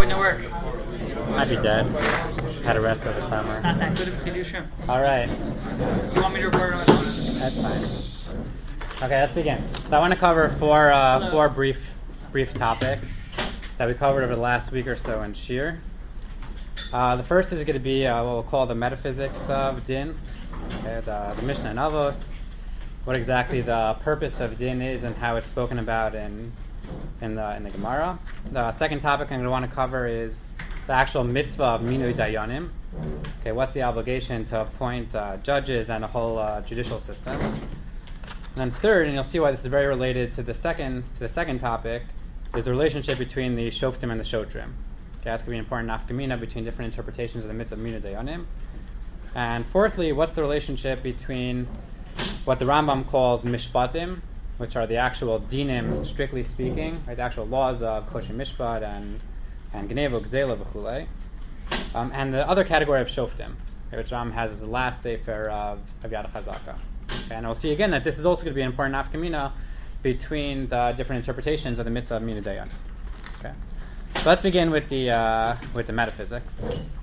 didn't work. I'd be dead. Had a rest over summer. Not that good of a Kedusha. All right. You want me to record on my phone? That's fine. Okay, let's begin. So I want to cover four brief topics that we covered over the last week or so in Shir. The first is going to be what we'll call the metaphysics of Din, okay, the Mishnah and Avos, what exactly the purpose of Din is and how it's spoken about in the Gemara. The second topic I'm going to want to cover is the actual mitzvah of Minui Dayanim. Okay, what's the obligation to appoint judges and a whole judicial system? And then third, and you'll see why this is very related to the second topic, is the relationship between the Shoftim and the Shotrim. Okay, that's going to be an important nafkamina between different interpretations of the mitzvah of Minui Dayanim. And fourthly, what's the relationship between what the Rambam calls mishpatim, which are the actual dinim, strictly speaking, right, the actual laws of choshen mishpat and gnevo, gzela, v'chulei, and the other category of shoftim, okay, which Rambam has as the last sefer of Yad Chazaka. Okay, and we'll see again that this is also going to be an important nafkamina between the different interpretations of the mitzvah of Minui Dayanim. Okay, so let's begin with the metaphysics.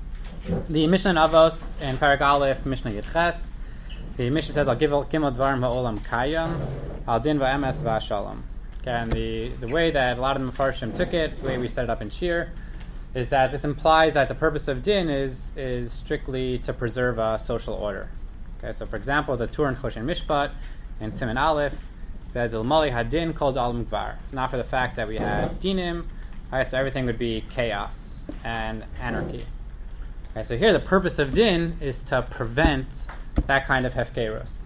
The Mishnah in Avos in Parak Aleph, Mishnah Yitches, the Mishnah says, "I'll give gimel dvarim ha'olam kayam, al din va'emes va'shalom." Okay, and the way that a lot of the Mefarshim took it, the way we set it up in Shir, is that this implies that the purpose of din is strictly to preserve a social order. Okay, so for example, the Tur and Choshen Mishpat in Siman Aleph says, "Il mali hadin kol da'alam gvar." Not for the fact that we had dinim, right? So everything would be chaos and anarchy. Okay, so here the purpose of din is to prevent that kind of hefkerus.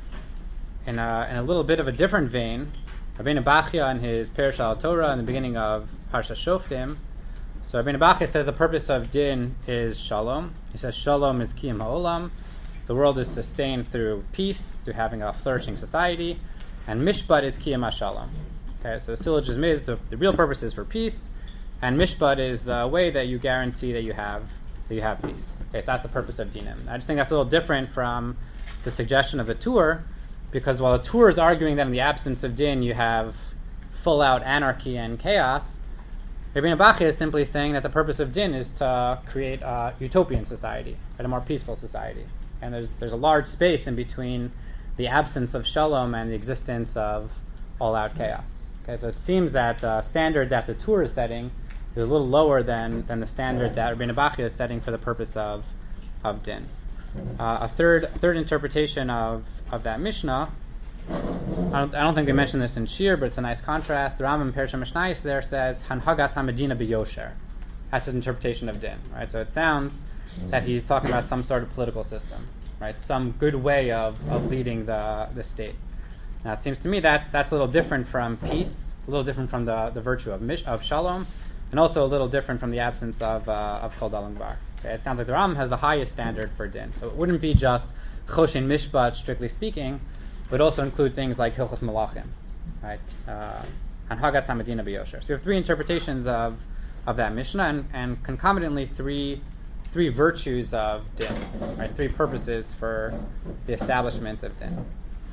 In a little bit of a different vein, Rabbeinu Bachya in his Perush al Torah in the beginning of Parsha Shoftim, so Rabbeinu Bachya says the purpose of din is shalom. He says shalom is kiyam ha'olam. The world is sustained through peace, through having a flourishing society, and mishpat is kiyam ha'shalom. Okay, so the syllogism is the real purpose is for peace, and mishpat is the way that you guarantee that you have peace. Okay, so that's the purpose of dinim. I just think that's a little different from the suggestion of the Tur, because while the Tur is arguing that in the absence of din you have full-out anarchy and chaos, Rabbeinu Bachya is simply saying that the purpose of din is to create a utopian society, a more peaceful society. And there's a large space in between the absence of shalom and the existence of all-out chaos. Okay, so it seems that the standard that the Tur is setting is a little lower than the standard that Rabbeinu Bachya is setting for the purpose of din. A third interpretation of that Mishnah, I don't think we mentioned this in Shir, but it's a nice contrast. The Rambam in Perush Mishnayos there says, Hanhagas HaMedina b'yosher. That's his interpretation of din, right? So it sounds that he's talking about some sort of political system, right? Some good way of leading the state. Now it seems to me that that's a little different from peace, a little different from the virtue of shalom, and also a little different from the absence of kol da'alam gvar. Okay, it sounds like the Rambam has the highest standard for din. So it wouldn't be just choshen mishpat, strictly speaking, but also include things like hilchos malachim, right? Hanhagas HaMedina b'yosher. So we have three interpretations of that Mishnah, and concomitantly three virtues of din, right? Three purposes for the establishment of din.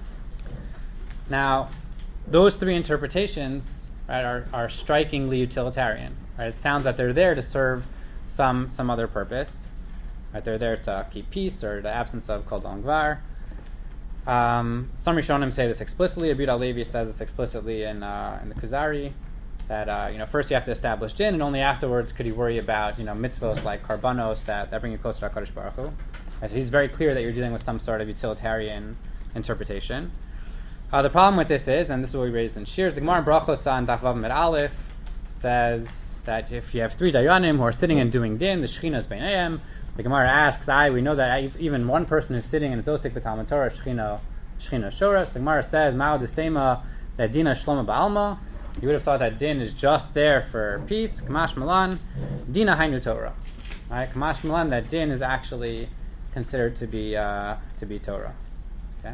Now, those three interpretations, right, are strikingly utilitarian. Right? It sounds that they're there to serve some other purpose. Right? They're there to keep peace or the absence of kol da'alam gvar. Some Rishonim say this explicitly. Abud Alevi says this explicitly in the Kuzari, that first you have to establish din, and only afterwards could you worry about mitzvos like karbanos that bring you closer to HaKadosh Baruch Hu. Right? So he's very clear that you're dealing with some sort of utilitarian interpretation. The problem with this is, and this is what we raised in Shir, the Gemara in Brachos on Daf Vav Amud Aleph says that if you have three dayanim who are sitting and doing din, the Shechina is beinayim. The Gemara asks, we know that even one person who's sitting and is osik b'Talmud Torah, Shechina shoras. The Gemara says, Mao desema that dina shloma ba'alma. You would have thought that din is just there for peace. Kamash malan, dina hainu Torah. Right? Kamash malan, that din is actually considered to be Torah. Okay.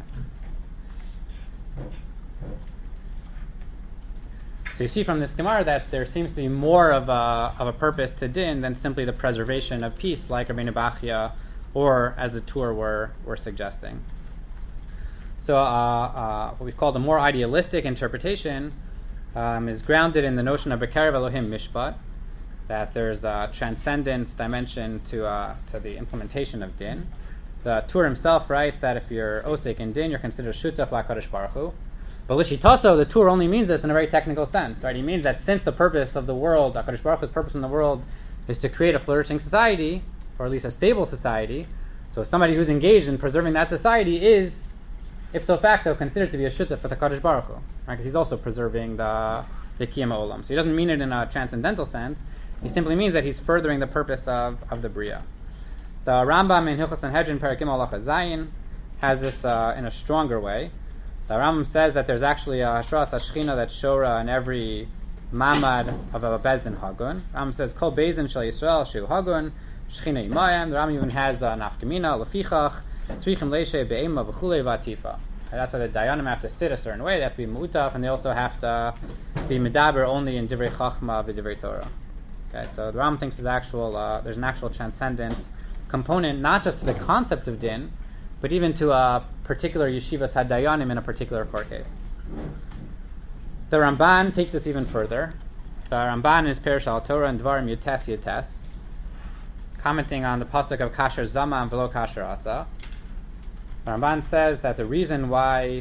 So you see from this Gemara that there seems to be more of a purpose to din than simply the preservation of peace, like Rabbeinu Bachya, or as the Tur were suggesting. So what we've called a more idealistic interpretation is grounded in the notion of B'kerev Elohim Mishpat, that there's a transcendence dimension to the implementation of din. The Tur himself writes that if you're osek in din, you're considered shutaf lakadosh baruch hu. But l'shitaso, the Tur only means this in a very technical sense, right? He means that since the purpose of the world, HaKadosh Baruch Hu's purpose in the world, is to create a flourishing society, or at least a stable society, so somebody who's engaged in preserving that society is, ipso facto, considered to be a shutaf for the Kadosh Baruch Hu, right? Because he's also preserving the Kiyam Olam. So he doesn't mean it in a transcendental sense. He simply means that he's furthering the purpose of the Bria. The Rambam in Hilchos Sanhedrin Perek Gimel Halacha Zayin has this in a stronger way. The Rambam says that there's actually a Hashras HaShechina that's Shora in every Mamad of a Bezdin Hagun. The Rambam says, Kol Bezdin Shel Yisrael Shu Hagun, Shechina Yimayim. The Rambam even has Nafkamina, Lefichach, Tzrichim Leishe, Be'ema, V'chulei, V'atifa. That's why the Dayanim have to sit a certain way. They have to be Mu'utaf, and they also have to be Medaber only in Divrei Chachma, V'Divrei Torah. Okay, so the Rambam thinks there's an actual transcendent component, not just to the concept of din, but even to a particular yeshivas hadayanim in a particular court case. The Ramban takes this even further. The Ramban is Perush al Torah and Dvarim Yutes, commenting on the pasuk of Kasher Zama and Velo Kasher Asa. The Ramban says that the reason why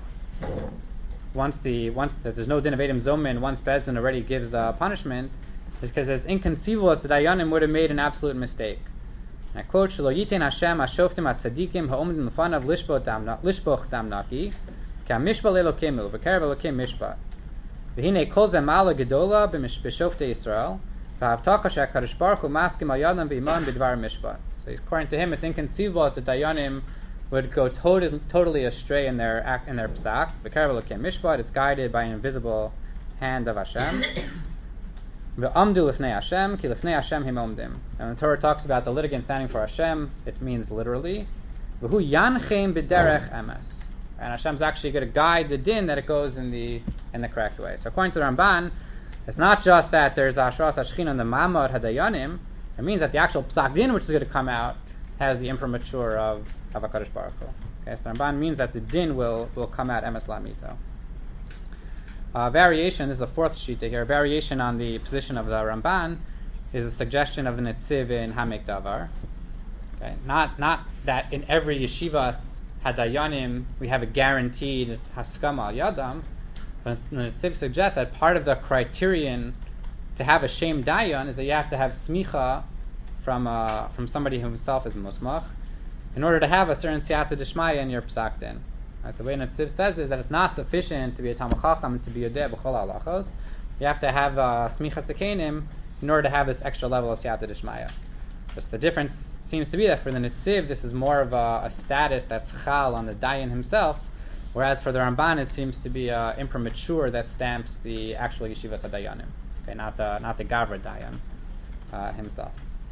once that there's no din of Edom Zomin, once Bezdin already gives the punishment, is because it's inconceivable that the Dayanim would have made an absolute mistake. And I quote, Shelo yiten Hashem hashoftim hatzadikim ha'omdim lefanav lishboch dam naki, ki ha'mishpat le'elokemu, v'karev elokem mishpat. V'hinei kol ze ma'ala gedola b'shoftei Yisrael, v'havtacha she'HaKadosh Baruch Hu maskim al yadam v'imam b'dvar mishpat. So according to him, it's inconceivable that the Dayanim would go totally astray in their psak. V'karev elokem mishpat, it's guided by an invisible hand of Hashem. V'amdu lifnei Hashem, ki lifnei Hashem him omdim. And when the Torah talks about the litigant standing for Hashem, it means literally, v'hu yanchem b'derech emes. And Hashem's actually going to guide the din that it goes in the correct way. So according to the Ramban, it's not just that there's Ashras Hashchin on the Mamad Hadayanim. It means that the actual psak din which is going to come out has the imprimatur of HaKadosh Baruch Hu. Okay, so the Ramban means that the din will come out emes lamito. Variation, this is the fourth shita here, variation on the position of the Ramban is a suggestion of the Netziv in Hamek Davar. Okay? Not that in every yeshivas hadayanim we have a guaranteed haskama al yadam, but the Netziv suggests that part of the criterion to have a shem dayan is that you have to have smicha from somebody who himself is musmach in order to have a certain siyata d'shmaya in your psak din. Right, the way Netziv says is that it's not sufficient to be a Talmud Chacham and to be Yodeh b'chol halachos. You have to have smichas sekenim in order to have this extra level of siyata d'shmaya. Just the difference seems to be that for the Netziv, this is more of a status that's chal on the dayan himself, whereas for the Ramban, it seems to be imprimatur that stamps the actual yeshivas hadayanim. Okay, not the gavra dayan himself.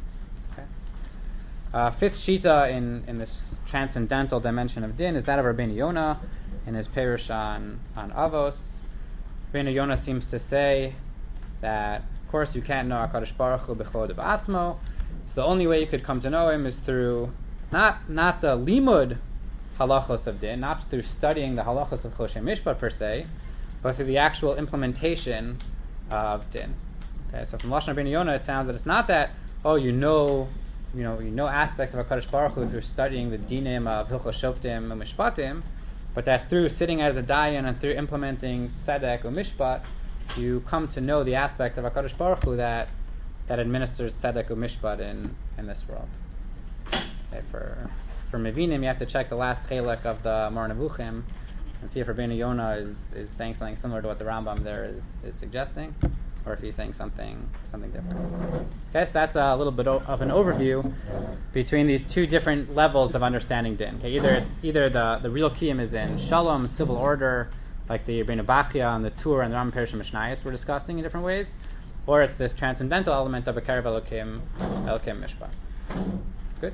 Fifth shita in this transcendental dimension of din is that of Rabbeinu Yonah in his Perush on Avos. Rabbeinu Yonah seems to say that, of course, you can't know HaKadosh Baruch Hu b'chod v'atzmo. So the only way you could come to know him is through not the limud halachos of din, not through studying the halachos of Choshen Mishpat per se, but through the actual implementation of din. Okay, so from Lashon Rabbeinu Yonah, it sounds that it's not that you know aspects of HaKadosh Baruch Hu through studying the dinim of Hilchos Shoftim and Mishpatim, but that through sitting as a dayan and through implementing tzedek or mishpat, you come to know the aspect of HaKadosh Baruch Hu that administers tzedek or mishpat in this world. Okay, for Mevinim, you have to check the last chelek of the Mar Nevuchim and see if Rabbeinu Yonah is saying something similar to what the Rambam there is suggesting, or if he's saying something different. Okay, so that's a little bit of an overview between these two different levels of understanding din. Okay, either the real kiyum is in shalom, civil order, like the Rebbeinu Bachya and the Tur and the Rambam Perush and Mishnayos we're discussing in different ways, or it's this transcendental element of a Karev Elokim Mishpat. Good.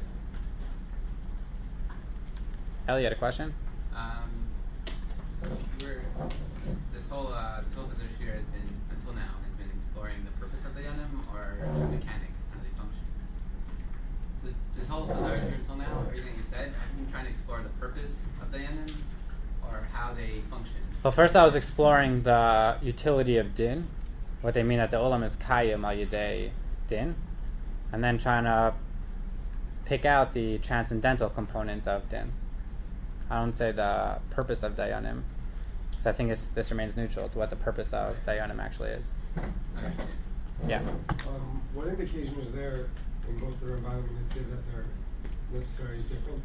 Ellie had a question? So this whole position here has been, until now, has been exploring the purpose of the Yanim or the mechanics, how they function. This whole position until now, everything you said, have you been trying to explore the purpose of the Yanim or how they function? Well, first I was exploring the utility of din, what they mean that the olam is kayim al yedei din, and then trying to pick out the transcendental component of din. I don't say the purpose of dayanim, so I think this remains neutral to what the purpose of dayanim actually is. Okay. Yeah. What indication is there in both the Ramban and the Netziv that they're necessarily different?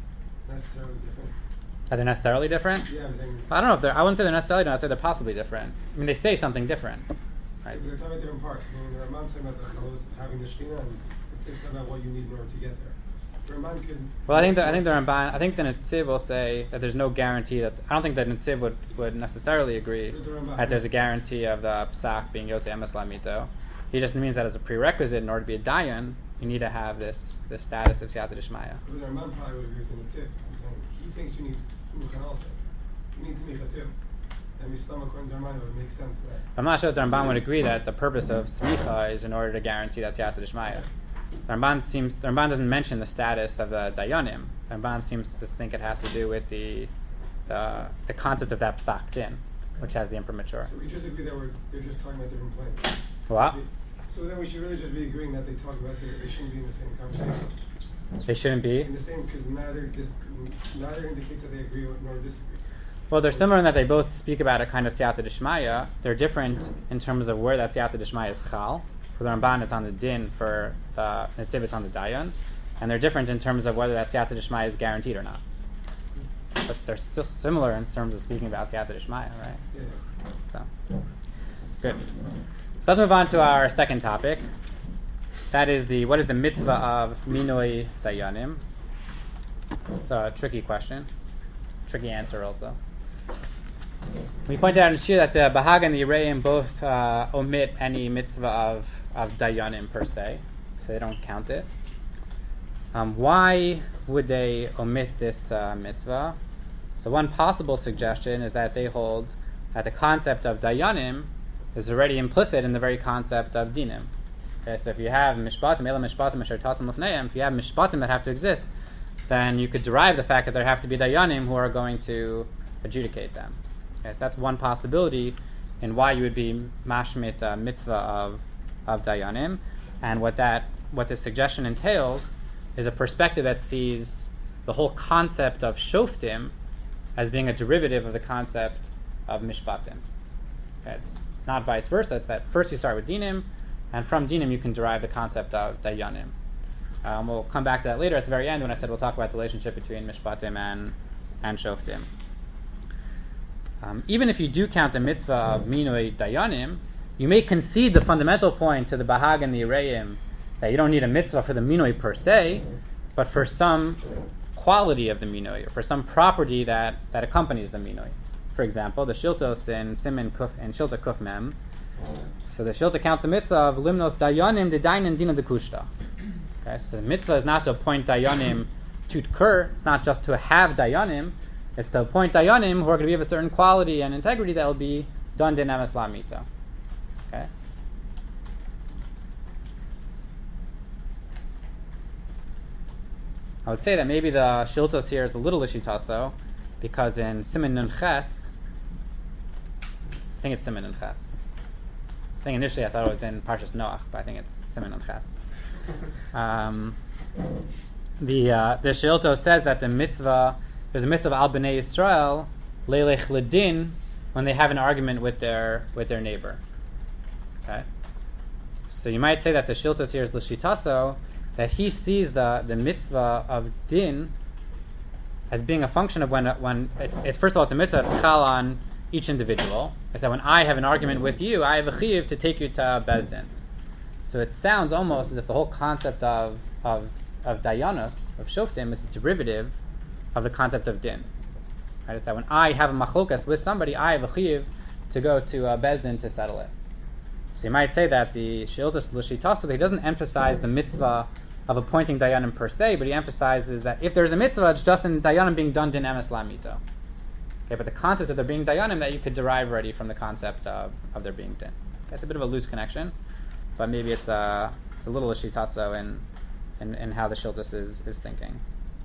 Are they necessarily different? Yeah, I'm saying. I don't know if they're. I wouldn't say they're necessarily different. I'd say they're possibly different. I mean, they say something different, right? They're talking about different parts. I mean, the Ramban saying about the host having the Shekhinah, and the Netziv talking about what you need in order to get there. The Ramban could. Well, I think the Ramban. I think the Netziv will say that there's no guarantee that. I don't think that Netziv would necessarily agree that there's a guarantee of the psak being yotze emes lamito. He just means that as a prerequisite in order to be a dayan, you need to have this status of siyata d'shmaya. But the Ramban probably would agree with the Netziv. I'm saying he thinks you need smucha also. You need smicha too. And we stomach according to Ramban, it would make sense that. I'm not sure that the Ramban would agree that the purpose of smicha is in order to guarantee that siyata d'shmaya. The Ramban doesn't mention the status of the dayanim. The Ramban seems to think it has to do with the concept of that psak din, which has the imprimatur. So we just agree that they're just talking about different planes. What? So then we should really just be agreeing that they talk about they shouldn't be in the same conversation. They shouldn't be? In the same, because neither indicates that they agree nor disagree. Well, they're similar in that they both speak about a kind of siyata d'shmaya. They're different in terms of where that siyata d'shmaya is chal. For the Ramban, it's on the din. For the Netziv, it's on the dayan. And they're different in terms of whether that siyata d'shmaya is guaranteed or not. But they're still similar in terms of speaking about siyata d'shmaya, right? Yeah. So, good. So let's move on to our second topic. That is what is the mitzvah of minoi dayanim? It's a tricky question. Tricky answer also. We pointed out in Shir that the Bahag and the Yereim both omit any mitzvah of dayanim per se, so they don't count it. Why would they omit this mitzvah? So one possible suggestion is that they hold that the concept of dayanim is already implicit in the very concept of dinim. Okay, so if you have mishpatim, ela mishpatim asher tasim lefneim, if you have mishpatim that have to exist, then you could derive the fact that there have to be dayanim who are going to adjudicate them. Okay, so that's one possibility in why you would be mashmit mitzvah of dayanim, and what this suggestion entails is a perspective that sees the whole concept of shoftim as being a derivative of the concept of mishpatim. Okay, it's not vice versa. It's that first you start with dinim, and from dinim you can derive the concept of dayanim. We'll come back to that later at the very end when I said we'll talk about the relationship between mishpatim and shoftim. Even if you do count the mitzvah of minoi dayanim, you may concede the fundamental point to the Bahag and the Yereim that you don't need a mitzvah for the minoi per se, but for some quality of the minoi, or for some property that accompanies the minoi. For example, the Shiltos in Siman Kuf and Shilta Kuf Mem. So the Shilta counts the mitzvah of limnos dayanim dedainin dina dekushta. Okay, so the mitzvah is not to appoint dayanim to kur. It's not just to have dayanim. It's to appoint dayanim who are going to be of a certain quality and integrity that will be done din emes lamito. Okay. I would say that maybe the Shiltos here is a little ishitaso, because in Siman Nun Ches, I think it's Siman Nun Ches. I think initially I thought it was in Parshas Noach, but I think it's Siman Nun Ches. The Shilto says that there's a mitzvah of Al Bnei Yisrael leilech ledin when they have an argument with their neighbor. Okay, so you might say that the Shiltos here is l'shitaso, that he sees the mitzvah of din as being a function of when it's first of all it's a mitzvah that's chal on each individual. It's that when I have an argument with you, I have a chiyuv to take you to Beis Din. So it sounds almost as if the whole concept of dayanos, of shoftim, is a derivative of the concept of din. Right? It's that when I have a machlokas with somebody, I have a chiyuv to go to Beis Din to settle it. So you might say that the Shiltos l'shitaso, he doesn't emphasize the mitzvah of appointing dayanim per se, but he emphasizes that if there's a mitzvah, it's just in dayanim being done din emes lamito. Okay, but the concept of there being dayanim that you could derive already from the concept of there being din. That's a bit of a loose connection, but maybe it's a little ishitaso in how the Shiltos is thinking.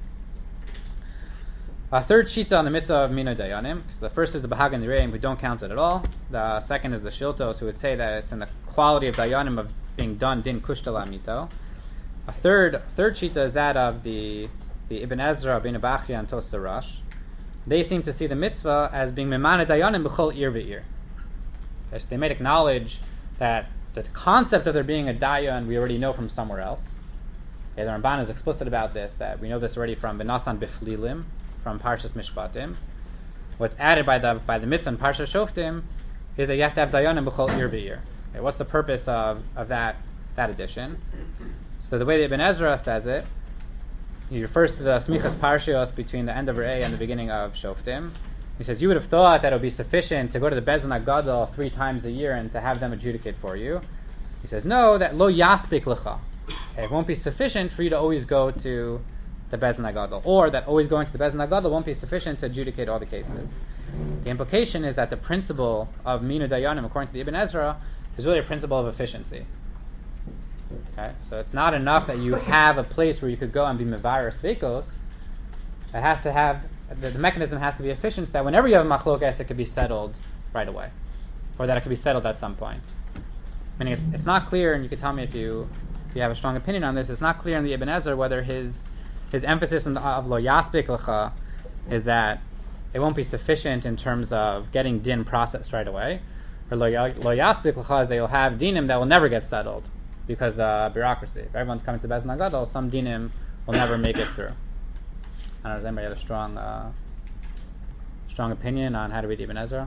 A third shita on the mitzvah of minoi dayanim. So the first is the Bahag and the Yereim who don't count it at all. The second is the Shiltos who would say that it's in the quality of dayanim being done din kushtala mito. A third shita is that of the Ibn Ezra, Ibn Abachia, and Tos Rosh. They seem to see the mitzvah as being memana dayanim b'chol ir v'ir. So they might acknowledge that the concept of there being a dayan we already know from somewhere else. Okay, the Ramban is explicit about this, that we know this already from Benasan Biflilim, from Parshas Mishpatim. What's added by the mitzvah in Parshas Shoftim is that you have to have dayanim b'chol ir v'ir. Okay, what's the purpose of that addition? So the way that Ibn Ezra says it, he refers to the smichas parshios between the end of Re'eh and the beginning of Shoftim. He says, you would have thought that it would be sufficient to go to the Beis Din HaGadol 3 times a year and to have them adjudicate for you. He says, no, that lo yaspik lecha. Okay, it won't be sufficient for you to always go to the Beis Din HaGadol. Or that always going to the Beis Din HaGadol won't be sufficient to adjudicate all the cases. The implication is that the principle of Minu Dayanim, according to the Ibn Ezra, is really a principle of efficiency. Okay, so it's not enough that you have a place where you could go and be mevayer sveikos. It has to have the mechanism has to be efficient, so that whenever you have a machlokas, it could be settled right away, or that it could be settled at some point. Meaning, it's not clear, and you can tell me if you have a strong opinion on this. It's not clear in the Ibn Ezra whether his emphasis of lo yaspik lecha is that it won't be sufficient in terms of getting din processed right away, or lo yaspik lecha is that you'll have dinim that will never get settled because the bureaucracy. If everyone's coming to Beis Din HaGadol, some dinim will never make it through. I don't know, does anybody have a strong opinion on how to read Ibn Ezra?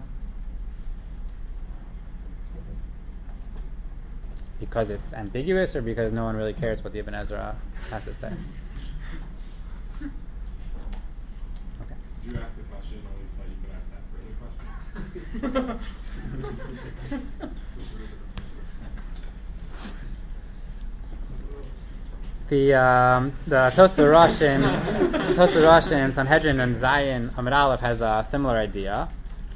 Because it's ambiguous, or because no one really cares what the Ibn Ezra has to say? Okay. Did you ask the question only so that you could ask that further question? The Tosafot Rosh in Sanhedrin and Zayin Amud Aleph has a similar idea.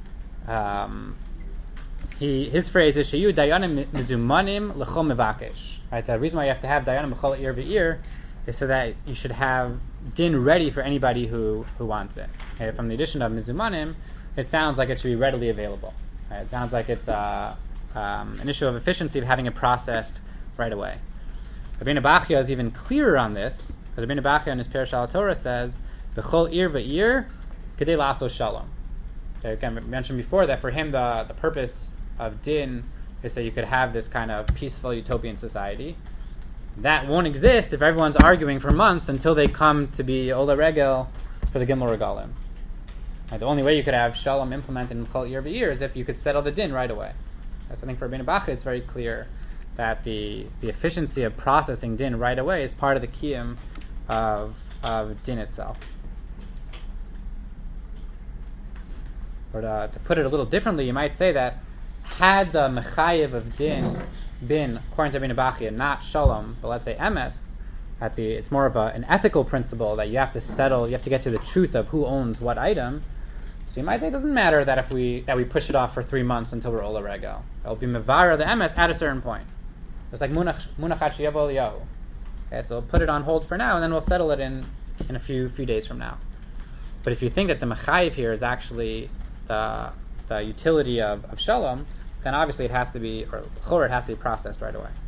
His phrase is Sheyu Dayanim Mizumanim L'chol Mevakesh. Right, the reason why you have to have Dayanim B'chol Ir V'ir is so that you should have din ready for anybody who wants it. Okay, from the addition of Mizumanim, it sounds like it should be readily available. Right, it sounds like it's an issue of efficiency of having it processed right away. Rabbeinu Bachya is even clearer on this, because Rabbeinu Bachya in his Perush al Torah says, "B'chol ir v'ir kedei la'asos shalom." Okay, again, we mentioned before that for him the purpose of din is that you could have this kind of peaceful utopian society. That won't exist if everyone's arguing for months until they come to be Ola Regel for the Gimel Regalim. The only way you could have shalom implemented in B'chol ir v'ir is if you could settle the din right away. So I think for Rabbeinu Bachya it's very clear that the efficiency of processing din right away is part of the kiyum of din itself. Or to put it a little differently, you might say that had the mechayev of din been, according to Rabbeinu Bachya, not shalom, but let's say emes, it's more of an ethical principle that you have to settle, you have to get to the truth of who owns what item. So you might say it doesn't matter that we push it off for 3 months until we're Ola Regel. It'll be mevara the emes at a certain point. It's like munachat sheyavo Eliyahu. Okay, so we'll put it on hold for now, and then we'll settle it in a few days from now. But if you think that the mechayev here is actually the utility of shalom, then obviously it has to be, or chor, it has to be processed right away.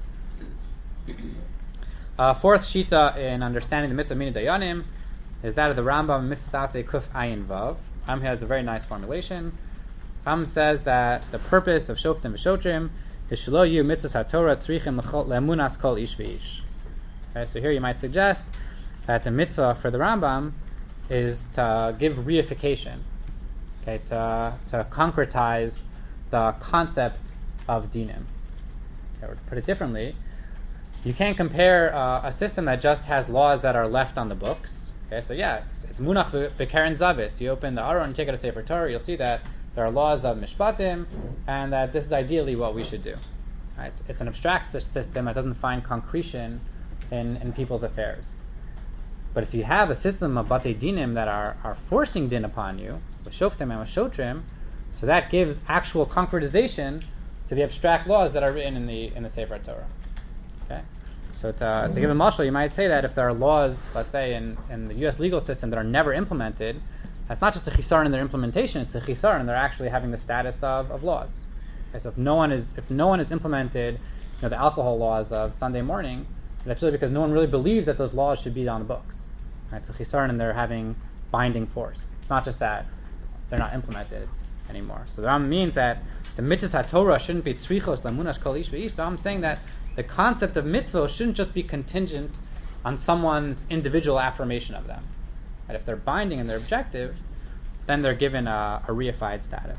Fourth shita in understanding the mitzvah Minu Dayanim is that of the Rambam Mitzvah Kuf Ayin Vav. Ram has a very nice formulation. Ram says that the purpose of Shoftim v'Shotrim is Shelo Yu Mitzvahs HaTorah Tzrichim Le'emunas Kol Ish V'ish. Okay, so here you might suggest that the mitzvah for the Rambam is to give reification, okay, to concretize the concept of dinim. Okay, or to put it differently, you can't compare a system that just has laws that are left on the books. Okay, so yeah, it's munach b'keren zavis. You open the Aron and take out a Sefer Torah, you'll see that there are laws of mishpatim, and that this is ideally what we should do. Right? It's an abstract system that doesn't find concretion in people's affairs. But if you have a system of batei dinim that are forcing din upon you, with shoftim and with shotrim, so that gives actual concretization to the abstract laws that are written in the Sefer Torah. Okay, so to give a mashal, you might say that if there are laws, let's say in the U.S. legal system that are never implemented, that's not just a chisar in their implementation; it's a chisar in their actually having the status of laws. Okay, so if no one is implemented the alcohol laws of Sunday morning, that's really because no one really believes that those laws should be on the books. Right? So chisaron, and they're having binding force. It's not just that they're not implemented anymore. So the Rambam means that the mitzvahs HaTorah shouldn't be tzrichos lamunash kol ish v'ish. So I'm saying that the concept of mitzvah shouldn't just be contingent on someone's individual affirmation of them. And if they're binding and they're objective, then they're given a reified status.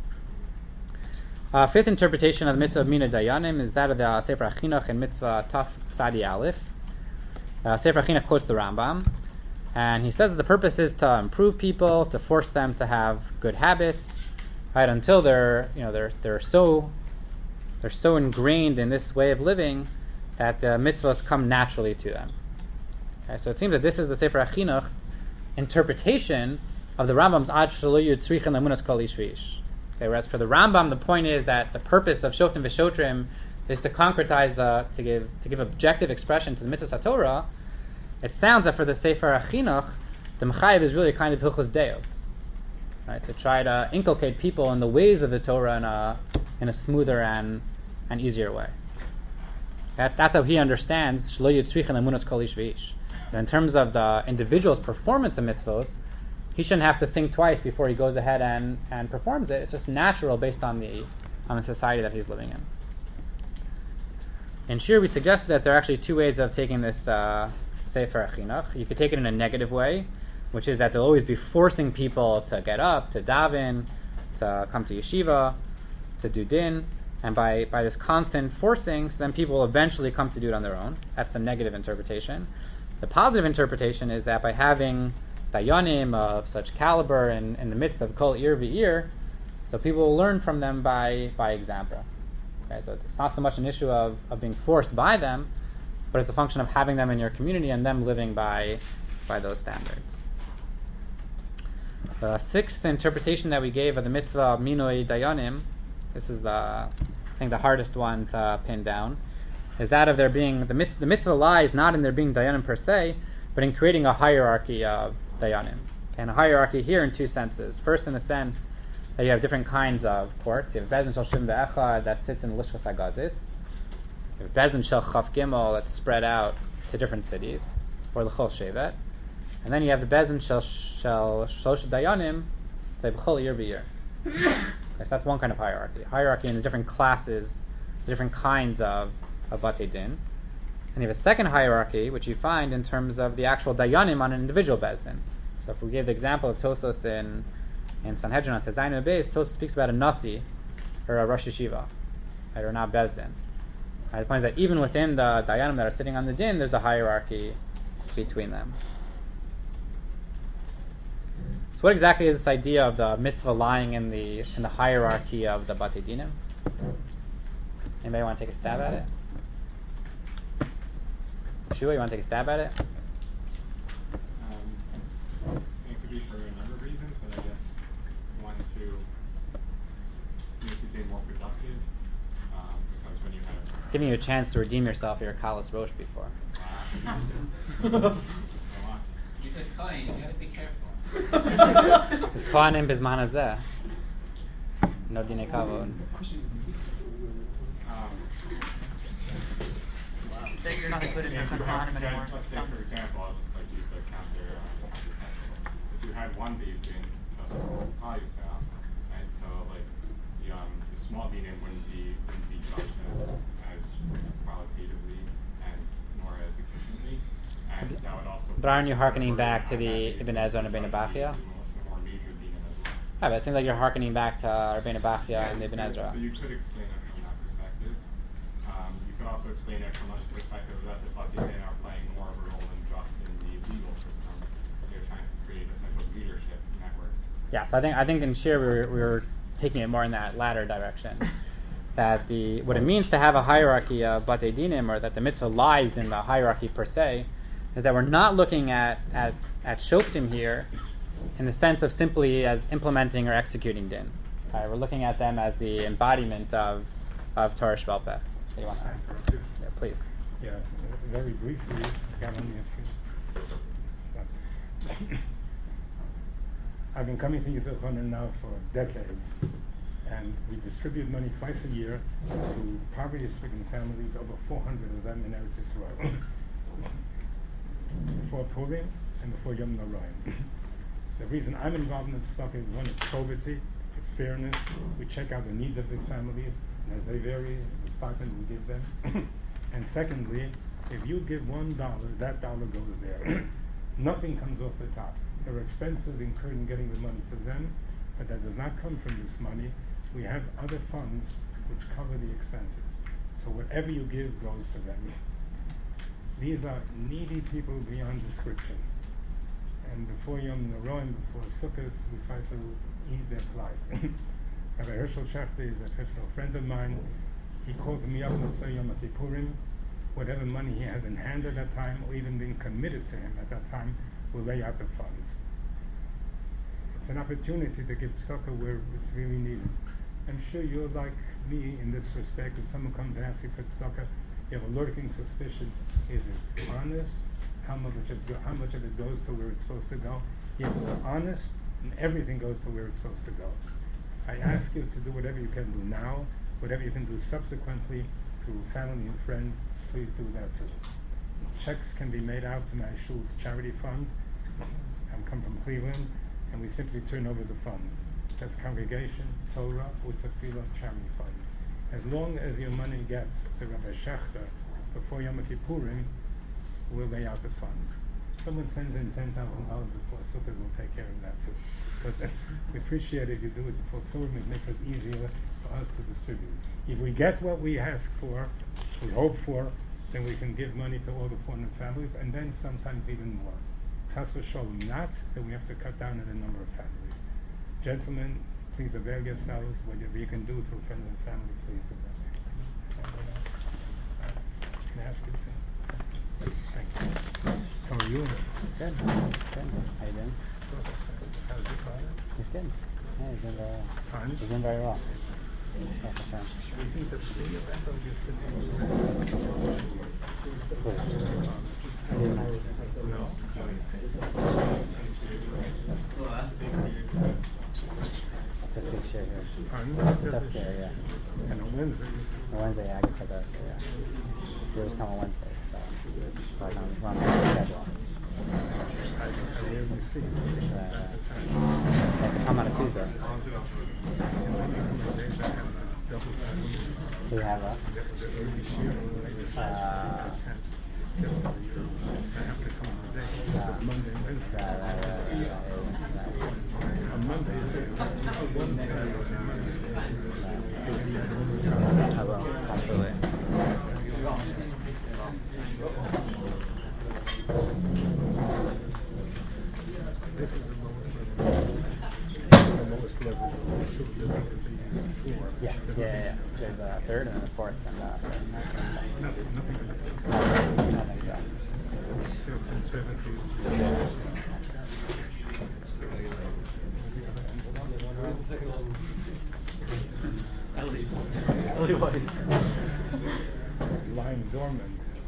Fifth interpretation of the mitzvah of Mina Dayanim is that of the Sefer HaChinuch in mitzvah Taf Tzadi Aleph. Sefer HaChinuch quotes the Rambam, and he says that the purpose is to improve people, to force them to have good habits, right? Until they're so ingrained in this way of living that the mitzvahs come naturally to them. Okay, so it seems that this is the Sefer HaChinuch's interpretation of the Rambam's Ad Shelo Yud Tzrichen Lamunas Kol Ish V'ish. Okay, whereas for the Rambam, the point is that the purpose of Shoftim V'Shotrim is to concretize to give objective expression to the mitzvahs HaTorah. It sounds that for the Sefer HaChinuch, the Mechayev is really a kind of Hilchos Deos, right? To try to inculcate people in the ways of the Torah in a smoother and easier way. That's how he understands Shelo Yud Tzrichen Lamunas Kol Ish V'ish. And in terms of the individual's performance of mitzvahs, he shouldn't have to think twice before he goes ahead and performs it. It's just natural based on the society that he's living in. In Shir, we suggested that there are actually two ways of taking this Sefer HaChinuch. You could take it in a negative way, which is that they'll always be forcing people to get up, to daven, to come to yeshiva, to do din, and by this constant forcing, so then people will eventually come to do it on their own. That's the negative interpretation. The positive interpretation is that by having dayanim of such caliber in the midst of kol ir v'ir, so people will learn from them by example. Okay, so it's not so much an issue of being forced by them, but it's a function of having them in your community and them living by those standards. The sixth interpretation that we gave of the mitzvah of minoi dayanim, this is the hardest one to pin down, is that of there being the mitzvah lies not in there being dayanim per se, but in creating a hierarchy of dayanim. And a hierarchy here in two senses. First, in the sense that you have different kinds of courts. You have Bezin Shel Shivim Ve'echad that sits in Lishchas HaGazis. You have Bezin Shel Chaf Gimel that's spread out to different cities, or L'chol Shevet. And then you have the Bezin Shel Shlosh Dayanim, say B'chol Ir V'Ir. So that's one kind of hierarchy. Hierarchy in the different classes, the different kinds of Batei Din. And you have a second hierarchy, which you find in terms of the actual dayanim on an individual bezdin. So if we give the example of Tosos in Sanhedrin on Tezayin Beis, Tosos speaks about a nasi, or a Rosh Yeshiva, right, or not bezdin. The point is that even within the dayanim that are sitting on the din, there's a hierarchy between them. So what exactly is this idea of the mitzvah lying in the hierarchy of the Batei Dinim? Anybody want to take a stab at it? Shua, you want to take a stab at it? It could be for a number of reasons, but I guess one to make the day more productive, because when you have... Giving you a chance to redeem yourself for your Kalas Rosh before. Wow. So much. You said Kohen, you gotta be careful. It's Kohanim Bizman Hazeh. No Dinei Kavod. So you're not included in the Kohanim anymore. Let's say, for example, I'll just use the counter. If you had one base din, right? So the small dinim wouldn't be judged as qualitatively and nor as efficiently, and that would also. But aren't you hearkening back to the Ibn Ezra and Ibn Bachya? More major dinim as well. Yeah, but it seems like you're hearkening back to Rabbeinu Bachya and Ibn Ezra. So you could explain it from that perspective. You could also explain it from a perspective that the Batei Din are playing more of a role than just in the legal system. They're trying to create a type of leadership network. Yeah, so I think in Shir we were taking it more in that latter direction. That what it means to have a hierarchy of Batei Dinim, or that the mitzvah lies in the hierarchy per se, is that we're not looking at Shoftim here in the sense of simply as implementing or executing din. Right, we're looking at them as the embodiment of Torah Shvel Peh. So you want to? Yeah, please. Yeah, very briefly, I've been coming to Yisroel Chonen now for decades, And we distribute money twice a year to poverty-stricken families, over 400 of them in Eretz Yisrael. Before Purim and before Yom Noraim. The reason I'm involved in tzedakah is, one, it's probity, it's fairness. We check out the needs of these families, and as they vary, the stipend we give them. And secondly, if you give $1, that dollar goes there. Nothing comes off the top. There are expenses incurred in getting the money to them, but that does not come from this money. We have other funds which cover the expenses. So whatever you give goes to them. These are needy people beyond description. And before Yom Noraim, before Sukkot, we try to ease their plight. Rabbi Herschel Schachter is a personal friend of mine. He calls me up and says, Yom Kippurim, whatever money he has in hand at that time, or even being committed to him at that time, will lay out the funds. It's an opportunity to give tzedakah where it's really needed. I'm sure you're like me in this respect. If someone comes and asks you for tzedakah, you have a lurking suspicion. Is it honest? How much of it goes to where it's supposed to go? If it's honest, and everything goes to where it's supposed to go. I ask you to do whatever you can do now, whatever you can do subsequently to family and friends, please do that too. Checks can be made out to my shul's charity fund. I come from Cleveland, and we simply turn over the funds. That's Congregation Torah Utafila Charity Fund. As long as your money gets to Rabbi Schachter before Yom Kippurim, we'll lay out the funds. Someone sends in $10,000 before Sukkot, we'll take care of that too. But we appreciate if you do it before Purim. It makes it easier for us to distribute. If we get what we ask for, we hope for, then we can give money to all the 400 families, and then sometimes even more. Chas v'sholom, not that we have to cut down on the number of families. Gentlemen, please avail yourselves. Whatever you can do to a friend and family, please do that. Can I ask you to? Thank you. How are you? Good. Good. How you doing? How's your father? He's good. Yeah, he's doing very well. Fine. He's doing very well. Yeah, for sure. We seem to see a back of your sisters. No? Just this year here. Pardon? Just here, yeah. And on Wednesdays. On Wednesday, I get to go. Yeah. We always come on Wednesday, so it's on the schedule. I rarely see you. I have to come on a Tuesday. Do you have a? So I have to come on the day. Monday and Wednesday. On Mondays, one day. I will, absolutely. This is the lowest level of social living that they used before. Yeah. There's a third and a fourth. It's nothing like that. Nothing so. It's in 70s. Where's the second level? Ellie Weiss. It's lying dormant.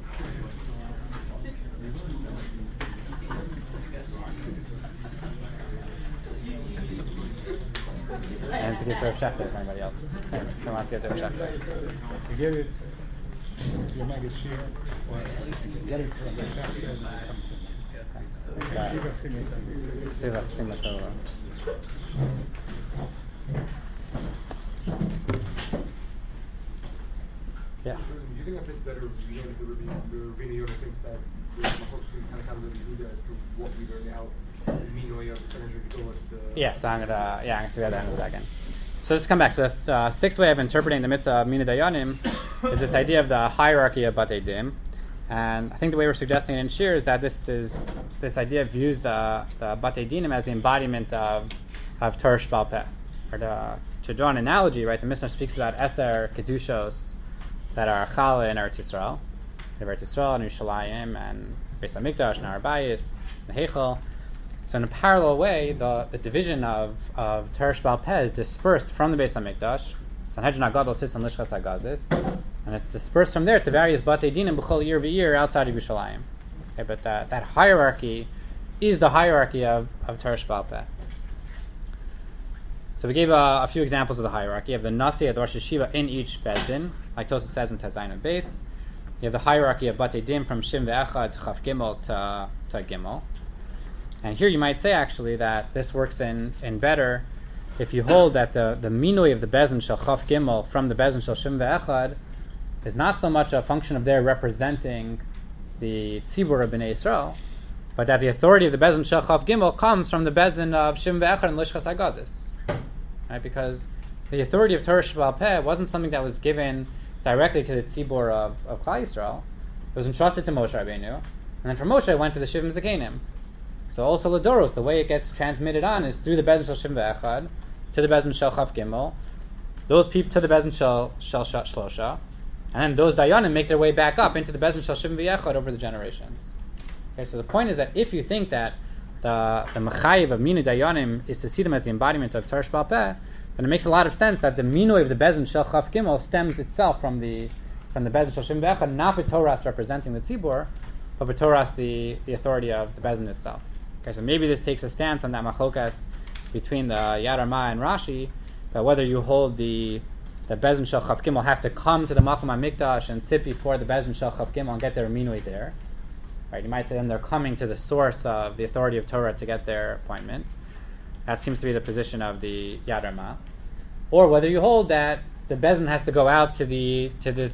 And to get to a chef if anybody else wants to get to a chef. You get it, you might get share, or get it from the chef and come to me. See, that's pretty much over. Yeah. Do you think that fits better? The Rabbeinu Yonah thinks that the Machlokas between Tanakh and Yehuda as to what we learn now, the Minoi of the Sanhedrin Gedolot, the... Yeah, so I'm gonna figure that out in a second. So let's come back. So the sixth way of interpreting the mitzvah of Mina Dayanim is this idea of the hierarchy of Batei Din. And I think the way we're suggesting it in Shir is that this idea views the Batei Dinim as the embodiment of Torah Sheba'al Peh. Or to draw an analogy, right, the Mishnah speaks about Ether Kedushos that are Chala in Eretz Yisrael. Eretz Yisrael and Yerushalayim and Beis HaMikdash and Har Bayis and Heichel. So in a parallel way, the division of Torah Sheba'al Peh is dispersed from the Beis HaMikdash. Sanhedrin HaGadol sits on Lishchas HaGazis, and it's dispersed from there to various Batei Dinim b'chol year outside of Yerushalayim. Okay, but that hierarchy is the hierarchy of Torah Sheba'al Peh. So we gave a few examples of the hierarchy. You have the Nasi at Rosh Hashiva in each Bezdin, like Tosafos says in Tezayin and Beis. You have the hierarchy of Batei Din from Shin Ve'echad to Chaf Gimel to Gimel. And here you might say actually that this works in better if you hold that the minui of the Bezdin Shel Chaf Gimel from the Bezdin Shel Shin Ve'echad is not so much a function of their representing the Tzibur of Bnei Yisrael, but that the authority of the Bezdin Shel Chaf Gimel comes from the Bezdin of Shin Ve'echad and Lishchas HaGazis. Right? Because the authority of Torah Sheba'al Peh wasn't something that was given directly to the Tzibur of Klal Yisrael. It was entrusted to Moshe Rabbeinu, and then from Moshe it went to the Shivim Zakenim. So also Ladoros, the way it gets transmitted on is through the Bezdin Shel Shin Ve'echad to the Bezdin Shel Chaf Gimel, those people to the Bezdin Shel Shlosha, and then those Dayanim make their way back up into the Bezdin Shel Shin Ve'echad over the generations. Okay, so the point is that if you think that the Mechayiv of Minu Dayanim is to see them as the embodiment of Torah Sheba'al Peh, then it makes a lot of sense that the Minui of the Bezdin Shel Chaf Gimel stems itself from the Bezdin Shel Shin Ve'echad, not B'Torah representing the Tzibur, but B'Torah the authority of the Bezdin itself. Okay, so maybe this takes a stance on that machlokas between the Yad Ramah and Rashi, that whether you hold the Bezdin Shel Chaf Gimel have to come to the Makom HaMikdash and sit before the Bezdin Shel Chaf Gimel and get their Minui there. Right, you might say then they're coming to the source of the authority of Torah to get their appointment. That seems to be the position of the Yad Ramah. Or whether you hold that the Bezdin has to go out to the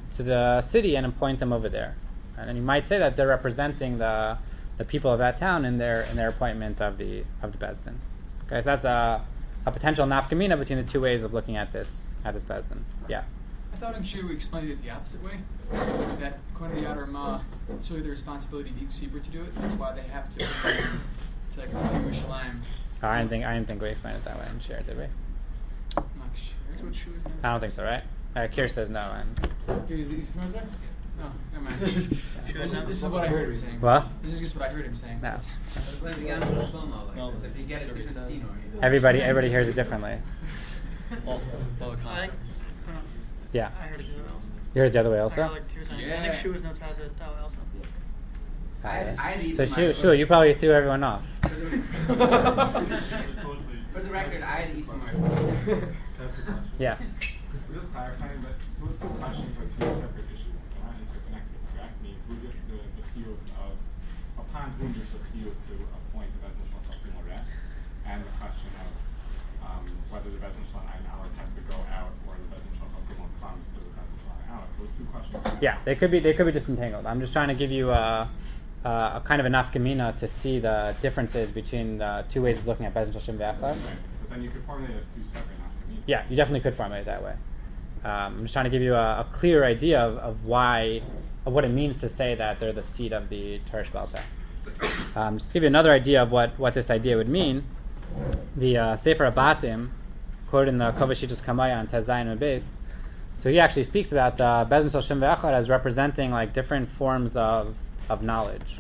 city and appoint them over there. And then you might say that they're representing the people of that town in their appointment of the Bezdin. Okay, so that's a potential nafkamina between the two ways of looking at this Bezdin. Yeah. I thought in Shir we explained it the opposite way. That according to Yad Ramah, it's really the responsibility of each Tzibur to do it. That's why they have to to Yerushalayim. I didn't think we explained it that way in Shir, did we? I'm not sure. I don't think so, right? Kier says no. Is the Muslim? No, never mind. This is what I heard him saying. What? This is just what I heard him saying. No. If you get a different scenery. Everybody hears it differently. Yeah. I heard it the other way also. You heard it the other way also? I heard like he was saying, I think Shu knows how to tell also. So Shu, you probably threw everyone off. For the record, I had to eat from myself. That's the question. Yeah. We're just clarifying that those two questions are two separate issues. They're not interconnected, correct? I mean, the field of, upon whom does the field to appoint the Bezdin Shel Chaf Gimel rest, and the question of whether the Bezdin Shel Ayin Aleph has to go out or the Bezdin Shel Chaf Gimel comes to the Bezdin Shel Ayin Aleph. Those two questions. Yeah, they could be disentangled. I'm just trying to give you a kind of a nafkamina to see the differences between the two ways of looking at Bezdin Shel Shin Ve'echad. Right. But then you could formulate it as two separate nafkaminas. Yeah, you definitely could formulate it that way. I'm just trying to give you a clear idea of what it means to say that they're the seed of the Torah Sheba'al Peh. Just to give you another idea of what this idea would mean, the Sefer Abatim, quoted in the Kovashitus Kamaya on Tezayin and Beis, so he actually speaks about the Bezdin Shel Shin Ve'echad as representing like different forms of knowledge.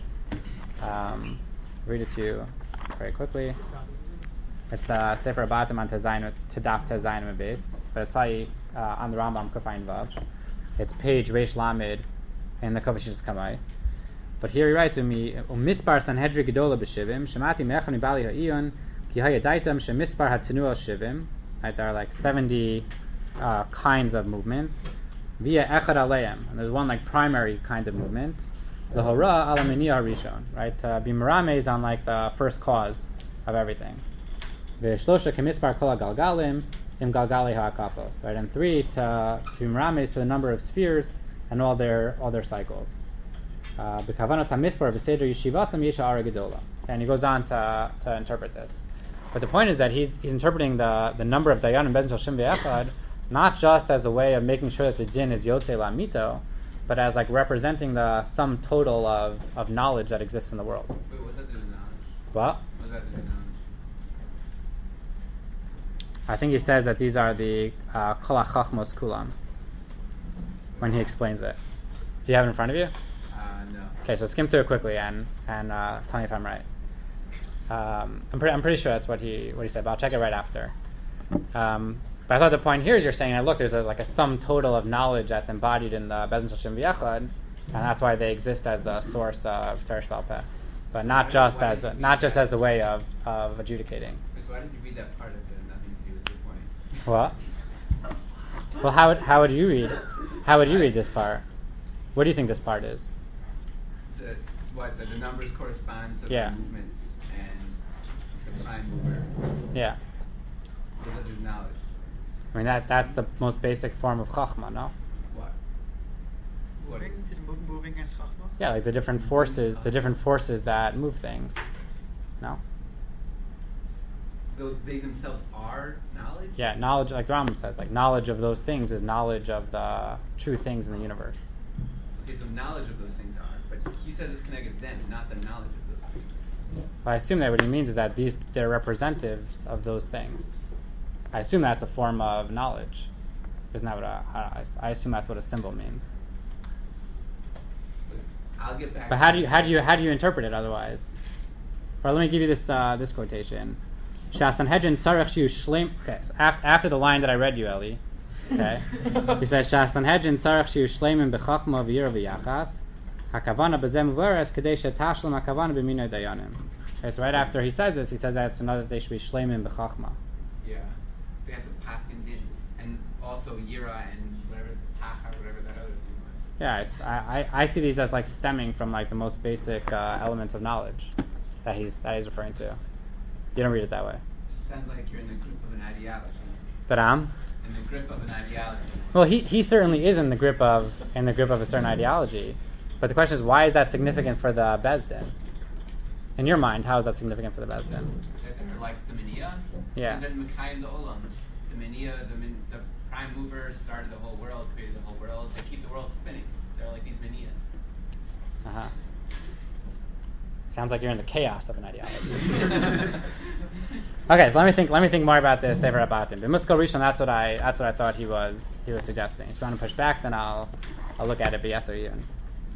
Read it to you very quickly. It's the Sefer Abatim on Daf Tezayin and Beis, but it's probably on the Rambam Kufayin Vav. It's page Reish Lamed in the Kovashitus Kamai. But here he writes, Mispar Sanhedrin Gedola b'Shivim, Shemati Me'echon Ibali Ha'iyun, Ki Hayadaitam Shemispar HaTenua Shivim. Right, there are like 70 kinds of movements. Via Echad Aleim, and there's one like primary kind of movement. The Hora Ala Miniya Harishon, right? Bimarame is on like the first cause of everything. V'Shlosha Kemispar Kol HaGalgalim, Im Galgali HaKapos, right? And 3 to Bimarame is the number of spheres and all their cycles. B'Kavanas HaMispar V'Seder Yeshivasam Yesha Ara Gedola. And he goes on to interpret this. But the point is that he's interpreting the number of Dayan and Bezdin Shel Shin Ve'echad not just as a way of making sure that the din is Yotzei Lamito, but as like representing the sum total of knowledge that exists in the world. Wait, what's that to do with knowledge? What? What's that to do with knowledge? I think he says that these are the Kol HaChachmos Kulam when he explains it. Do you have it in front of you? No. Okay, so skim through it quickly and tell me if I'm right. I'm pretty sure that's what he said, but I'll check it right after. But I thought the point here is you're saying that look, there's a sum total of knowledge that's embodied in the Bezdin Shel Shin Ve'echad, and that's why they exist as the source of Torah Sheba'al Peh, but not just as a way of adjudicating. So why did you read that part of it and nothing to do with your point? What? Well, how would you read? How would you read this part? What do you think this part is? The numbers correspond to Yeah. the movements and the prime mover. Yeah. That is knowledge. I mean that's the most basic form of chachma, no? What? Moving is moving as chachma. Yeah, like the different forces that move things. No? They themselves are knowledge? Yeah, knowledge, like the Rambam says, like knowledge of those things is knowledge of the true things in the universe. Okay, so knowledge of those things are, but he says it's connected to them, not the knowledge of those things. I assume that what he means is that they're representatives of those things. I assume that's a form of knowledge. Isn't that what I assume that's what a symbol means. I'll get back. But how do you interpret it otherwise? Or let me give you this quotation. Shasanhedrin tzarech shiu shleim. Okay, so after the line that I read you, Eli. Okay, he says Shasanhedrin tzarech shiu shleimim bechachma v'yira v'yachas. Hakavana b'zem v'eres kadei shetashlim hakavana b'minay dayanim. Okay, so right after he says this, he says that it's another that they should be shleimim bechachma. Yeah, they have to paskin din, and also yira and whatever tacha, whatever that other thing was. Yeah, I see these as like stemming from like the most basic elements of knowledge that he's referring to. You don't read it that way. Sounds like you're in the grip of an ideology. But In the grip of an ideology. well, he certainly is in the grip of a certain ideology. But the question is, why is that significant for the Beis Din? In your mind, how is that significant for the Beis Din? That they're like the Miniya. Yeah. And then Mekayim the Olam. The Miniya, the prime mover started the whole world, created the whole world. They keep the world spinning. They're like these Miniyas. Uh-huh. Sounds like you're in the chaos of an ideology. Okay, so let me think more about this Sefer Habatim. The Muskal Rishon, that's what I thought he was suggesting. If you want to push back, then I'll look at it b'yetzer even.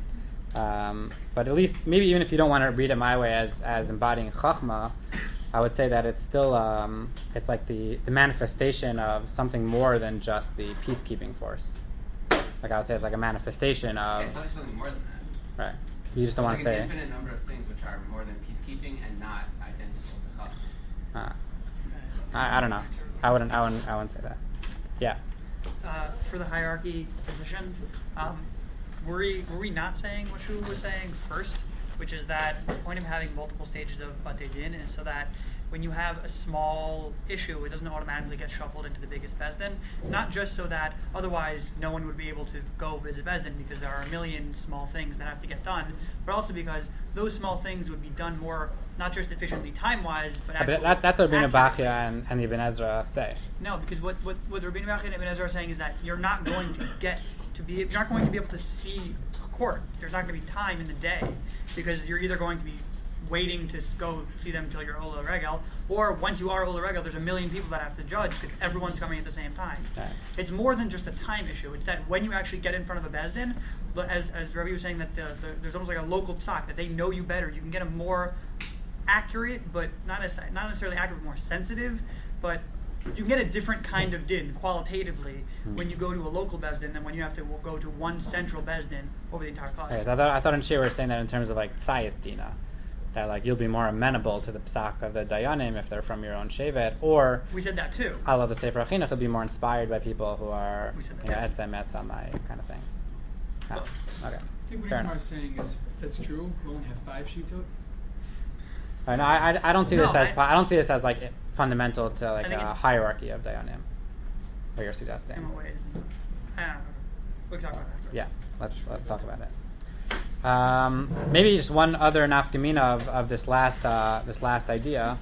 But at least maybe even if you don't want to read it my way as embodying Chachma, I would say that it's still it's like the manifestation of something more than just the peacekeeping force. Like I would say, it's like a manifestation of. Yeah, it's always something more than that. Right. You just don't want to say. An infinite number of things which are more than peacekeeping and not identical to Chachma. I don't know. I wouldn't say that. Yeah. For the hierarchy position, were we not saying what Shu was saying first, which is that the point of having multiple stages of Batei Din is so that when you have a small issue, it doesn't automatically get shuffled into the biggest Beis Din. Not just so that otherwise no one would be able to go visit Beis Din because there are a million small things that have to get done, but also because those small things would be done more, not just efficiently time-wise, but actually that's what Rabbeinu accurately. Bachya and the Ibn Ezra say. No, because what Rabbeinu Bachya and Ibn Ezra are saying is that you're not going to be able to see a court. There's not going to be time in the day because you're either going to be waiting to go see them until you're Ola Regel, or once you are Ola Regel, there's a million people that have to judge because everyone's coming at the same time. Right. It's more than just a time issue. It's that when you actually get in front of a Beis Din, as Rabbi was saying, that there's almost like a local psak, that they know you better. You can get a more accurate, but not necessarily accurate, more sensitive, but you can get a different kind of din qualitatively when you go to a local Beis Din than when you have to go to one central Beis Din over the entire class. Okay, so I thought in Shir we were saying that in terms of like Tzayis Dina. That like you'll be more amenable to the psak of the Dayanim if they're from your own Shevet, or We said that too. I love the Sefer Achinuch, you'll be more inspired by people who are We said that. etzemai kind of thing. Okay. I think what Fair Itamar enough. is saying is, if that's true, we'll only have 5 shitot. No, I don't see No, I don't see this as like fundamental to like I think a it's- hierarchy of Dayanim. What you're suggesting? In what ways? I don't know. We can talk about it afterwards. Yeah, let's talk about it. Maybe just one other nafkamina of this last idea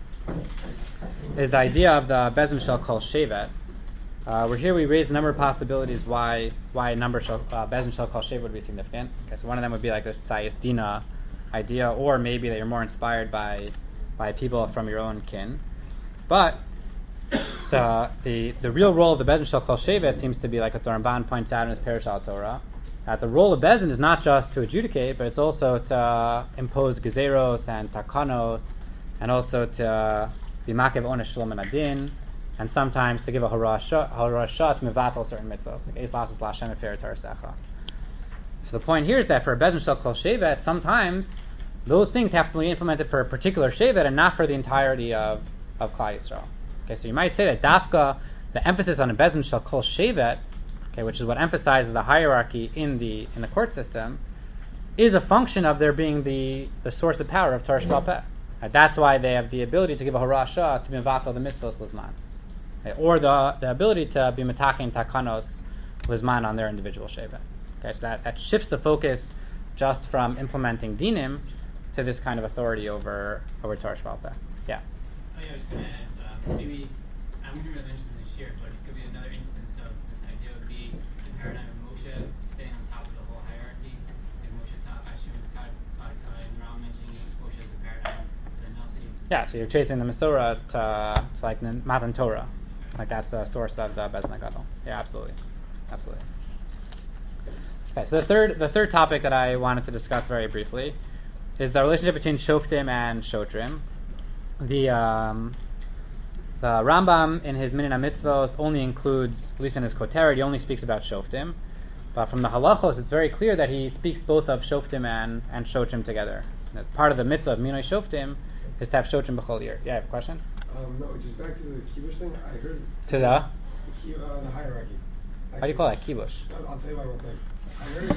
is the idea of the Bezin Shel Kol Shevet. Where here we raise a number of possibilities why a number Bezin Shel Kol Shevet would be significant. Okay, so one of them would be like this Tzayis Dina idea, or maybe that you're more inspired by people from your own kin. But the real role of the Bezin Shel Kol Shevet seems to be, like what the Ramban points out in his Perush al Torah, that the role of Bezin is not just to adjudicate, but it's also to impose gezeros and takanos, and also to be makev onesh shalom and adin, and sometimes to give a harashat mevatel certain mitzvos, like eis lasas lashem efer tarasecha. So the point here is that for a Bezin Shel Kol Shevet, sometimes those things have to be implemented for a particular Shevet and not for the entirety of Klal Yisrael. Okay, so you might say that Dafka, the emphasis on a bezin shall kol shevet, okay, which is what emphasizes the hierarchy in the court system, is a function of there being the source of power of Torah Sheba'al Peh. That's why they have the ability to give a horasha to be mevatel the mitzvos lizman, or the ability to be metakin takanos lizman on their individual shevet. Okay, so that shifts the focus just from implementing dinim to this kind of authority over Torah Sheba'al Peh. Yeah. Oh yeah, I was going to add, maybe, I'm going to be really interested in this year, but it could be another instance of this idea would be the paradigm of Moshe staying on top of the whole hierarchy, like Moshe Ashim and Ram mentioning Moshe as the paradigm, and then also Yeah, so you're chasing the Masorah to like Matan Torah. Like that's the source of the Bezin Gadol. Yeah, absolutely. Okay, so the third topic that I wanted to discuss very briefly is the relationship between Shoftim and Shotrim. The Rambam in his Minyan HaMitzvos only includes, at least in his Koteret, he only speaks about Shoftim. But from the halachos, it's very clear that he speaks both of Shoftim and Shotrim together. And as part of the mitzvah of Minoi Shoftim is to have Shotrim b'chol year. Yeah, you have a question? No, just back to the kibush thing. I heard To the hierarchy. how do you call that? Kibush? I'll tell you why real quick. I heard.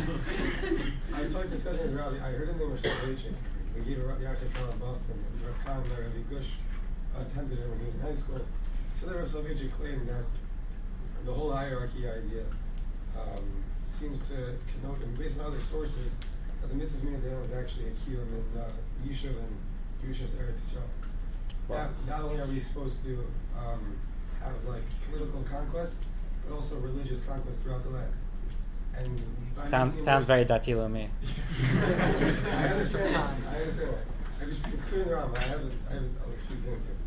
I was talking discussing with Rally. I heard the name of Soloveitchik. We gave a Yaakov Khan in Boston. Rav Khan and Rabbi Gush attended it when he was in high school. So there, Rav Soloveitchik claimed that the whole hierarchy idea seems to connote, and based on other sources, that the mitzvahs Min Dayan was actually a kiyum in Yishuv and Yerusha's Eretz Yisrael. Not only are we supposed to have like political conquest, but also religious conquest throughout the land. And Sounds very Dati Lomi. I understand that. I just clear the wrong. I haven't looked into it.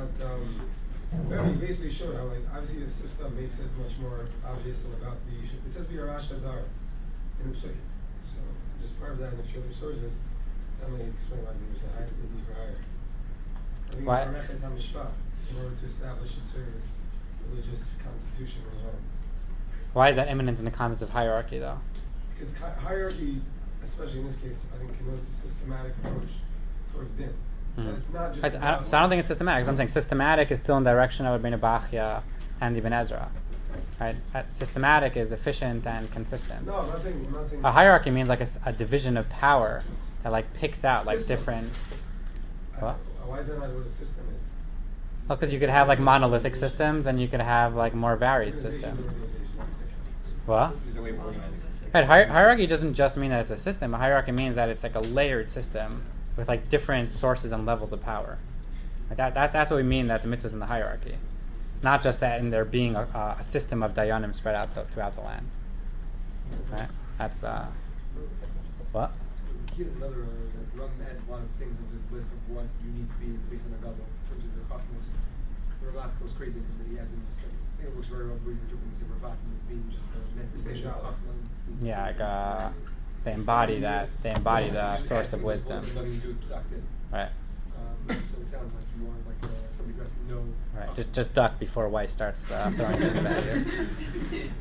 But he basically showed how, like, obviously the system makes it much more obvious and about the issue. It says B'Yarash Hazaretz in the Psukim. So just part of that and a few other sources that may explain why there's a higher need for higher. I think Why? Marechet HaMishpat in order to establish a serious religious constitution as well. Why is that imminent in the concept of hierarchy, though? Because hierarchy, especially in this case, I think connotes a systematic approach towards din. But it's not just So I don't think it's systematic. I'm saying systematic is still in the direction of Rabbeinu Bachya and Ibn Ezra. Right? Systematic is efficient and consistent. No, I'm not saying. A hierarchy means like a division of power that like picks out like System. different. What? Why is that not what a system is? Well, because you could have like monolithic systems and you could have like more varied systems. What? Right, hierarchy doesn't just mean that it's a system. A hierarchy means that it's like a layered system with like different sources and levels of power. Like that's what we mean that the mitzvah is in the hierarchy, not just that in there being a system of dayanim spread out throughout the land. Right? That's the what? Another Ram adds a lot of things into this list of what you need to be based on a gadol in terms of the chachmos. Rav goes crazy that he adds in these things. I think it looks very well where you're doing this Rav being just the manifestation of chachma. Yeah, like they embody the source of wisdom. Right. So it sounds like you want like somebody who has to know. Right. Just duck before Weiss starts throwing things at you.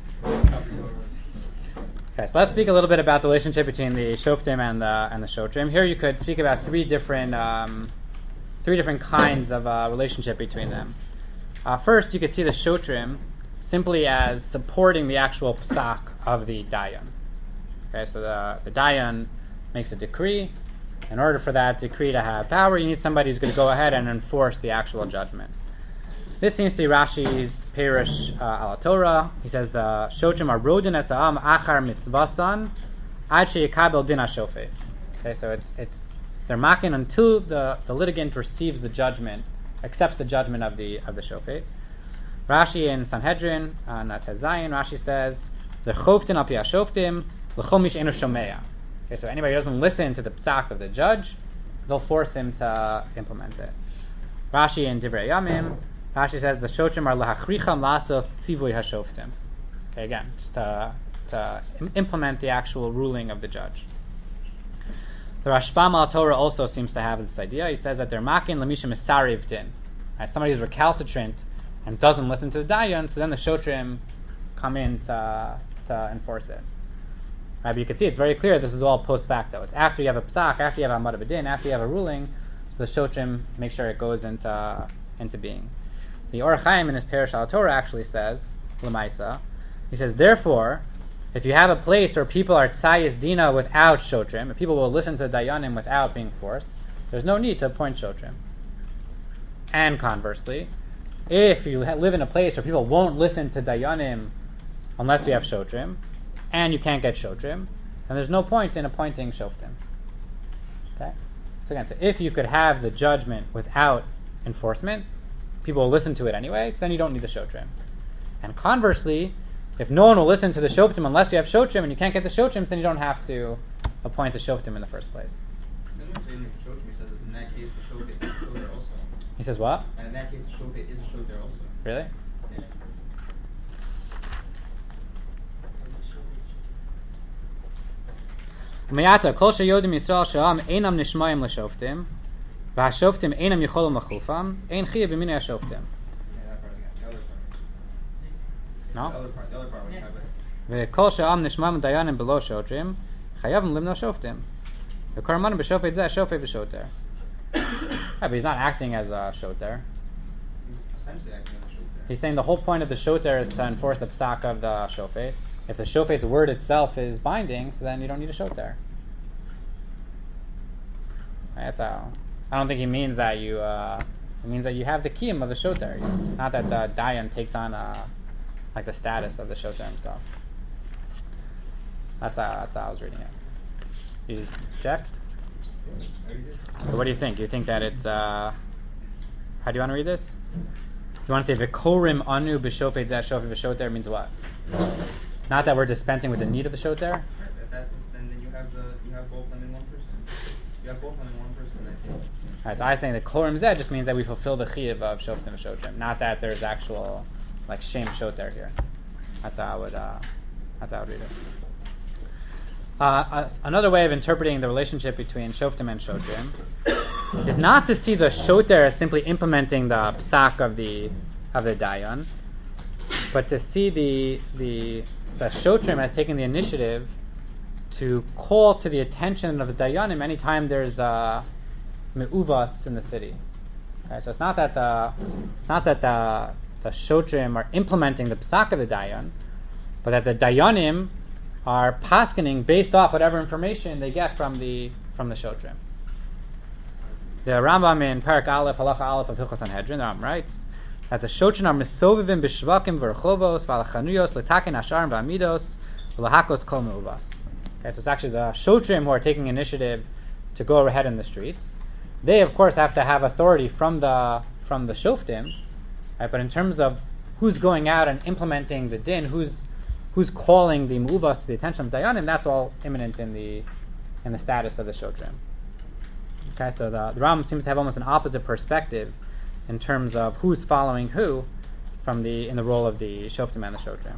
Okay, so let's speak a little bit about the relationship between the Shoftim and the Shotrim. Here you could speak about three different kinds of relationship between them. First, you could see the Shotrim simply as supporting the actual psak of the Dayan. Okay, so the Dayan makes a decree. In order for that decree to have power, you need somebody who's going to go ahead and enforce the actual judgment. This seems to be Rashi's Perush ala Torah. He says the Shotrim are rodin es ha'am achar mitzvasan ad sheyikabel din hashofet. Okay, so it's they're mocking until the litigant receives the judgment, accepts the judgment of the shofet. Rashi in Sanhedrin on Tezayin, Rashi says the choftin al pi hashoftim l'chol mish enu shomea. Okay, so anybody who doesn't listen to the psak of the judge, they'll force him to implement it. Rashi in Divrei Yamim, Rashi says the Shotrim are lahachricham lasos tzivui hashoftim. Okay, again, just to implement the actual ruling of the judge. The Rashbam al Torah also seems to have this idea. He says that they're makin lemishim esariv din. Somebody who's recalcitrant and doesn't listen to the dayan, so then the Shotrim come in to enforce it. Right, but you can see it's very clear this is all post facto. It's after you have a psak, after you have a amad b'din, after you have a ruling, so the Shotrim make sure it goes into being. The Or Chaim in his Perush al Torah actually says, L'maisa, he says, therefore, if you have a place where people are tzayis dina without shotrim, if people will listen to the dayanim without being forced, there's no need to appoint shotrim. And conversely, if you live in a place where people won't listen to dayanim unless you have shotrim, and you can't get shotrim, then there's no point in appointing shoftim. Okay? So again, if you could have the judgment without enforcement, people will listen to it anyway, so then you don't need the shotrim. And conversely, if no one will listen to the shoftim unless you have shotrim, and you can't get the shotrim, then you don't have to appoint the shoftim in the first place. Doesn't say in the shoftim, he says that in that case the shofet is a shoter also. He says what? And in that case the shofet is a shoter also. Really? Yeah. Mayata kol sheyodim Yisrael she'am einam nishmayim l'shoftim, v'hashoftim einam yicholim l'chufam, ein chiyuv b'minei hashoftim. Yeah, that part again. The other part. No? The other part when you have it. V'kol she'am nishmayim dayanim below shotrim, chayavim limno shoftim. V'kormanim b'shofet zeh shofet v'shoter. But he's not acting as a shoter. Essentially acting as a shoter. He's saying the whole point of the shoter is to enforce the psak of the shofet. If the shofet's word itself is binding, so then you don't need a shoter. That's how. I don't think he means that you. It means that you have the kiyum of the shoter. Not that the dayan takes on like the status of the shoter himself. That's how I was reading it. You check? So what do you think? You think that it's how do you want to read this? You want to say v'korim anu b'shofet zeh shofet v'shoter means what? Not that we're dispensing with the need of the shoter. Then you have both of them in one person. You have both of them in one person in that case. Alright, so I was saying that korim zeh just means that we fulfill the chiyuv of shoftim and shotrim, not that there's actual like shame shoter here. That's how I would read it. Another way of interpreting the relationship between shoftim and shotrim is not to see the shoter as simply implementing the psak of the dayan, but to see the shotrim as taking the initiative to call to the attention of the dayanim anytime there's me'uvas in the city. Okay, so it's not that the shotrim are implementing the psak of the dayan, but that the dayanim are paskening based off whatever information they get from the shotrim. The Rambam in Parak Aleph, Halacha Aleph of Hilchos Sanhedrin, the Rambam writes that the shotrim are misovivim b'shvakim v'rechovos v'alachanuyos l'taken asharim v'amidos v'lahakos kol me'uvas. Okay, so it's actually the shotrim who are taking initiative to go ahead in the streets. They, of course, have to have authority from the shoftim, right? But in terms of who's going out and implementing the din, who's calling the me'uvas to the attention of dayanim, that's all imminent in the status of the shotrim. Okay, so the Rambam seems to have almost an opposite perspective in terms of who's following who in the role of the shoftim and the shotrim.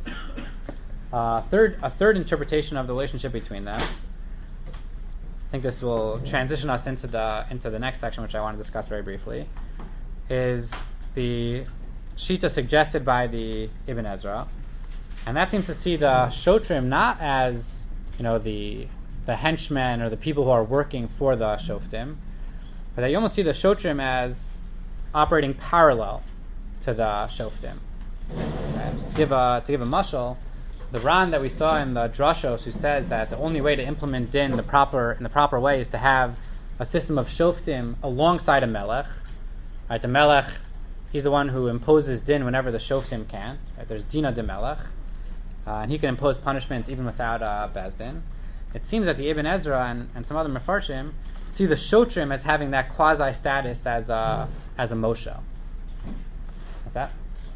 A third interpretation of the relationship between them, I think this will transition us into the next section, which I want to discuss very briefly, is the shita suggested by the Ibn Ezra, and that seems to see the shotrim not as the henchmen or the people who are working for the shoftim, but that you almost see the shotrim as operating parallel to the shoftim. Okay, to give a mashal, the Ran that we saw in the Drashos, who says that the only way to implement din in the proper way is to have a system of shoftim alongside a melech. Right, the melech, he's the one who imposes din whenever the shoftim can't. Right, there's dina de melech, and he can impose punishments even without beis din. It seems that the Ibn Ezra and some other mefarshim see the shotrim as having that quasi status as a moshe. What's that?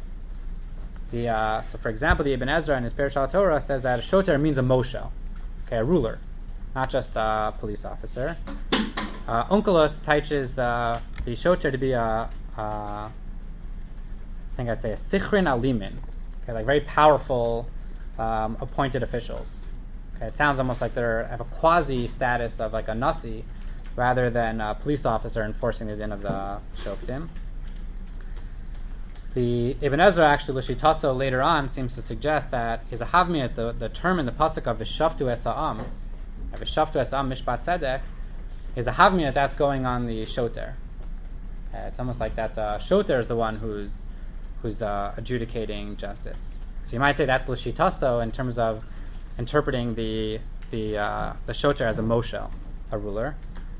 So, for example, the Ibn Ezra in his Perush al Torah says that a shoter means a moshe, okay, a ruler, not just a police officer. Onkelos teaches the shoter to be a sichrin alimin, okay, like very powerful appointed officials. Okay, it sounds almost like they have a quasi status of like a nasi, rather than a police officer enforcing the din of the shoftim. The Ibn Ezra actually, L'shitaso, later on seems to suggest that is a havmiyat, the term in the pasuk of v'shaftu es ha'am, v'shaftu es ha'am mishpat tzedek, is a havmiyat that's going on the shoter. It's almost like that the shoter is the one who's who's adjudicating justice. So you might say that's l'shitaso in terms of interpreting the shoter as a moshel, a ruler.